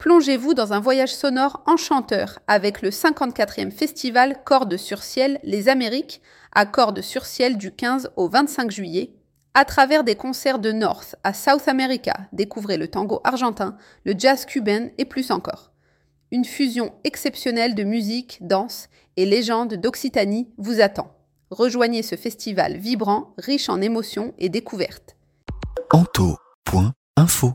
Plongez-vous dans un voyage sonore enchanteur avec le 54e festival Cordes sur Ciel Les Amériques à Cordes sur Ciel du 15 au 25 juillet. À travers des concerts de North à South America, découvrez le tango argentin, le jazz cubain et plus encore. Une fusion exceptionnelle de musique, danse et légendes d'Occitanie vous attend. Rejoignez ce festival vibrant, riche en émotions et découvertes. Anto.info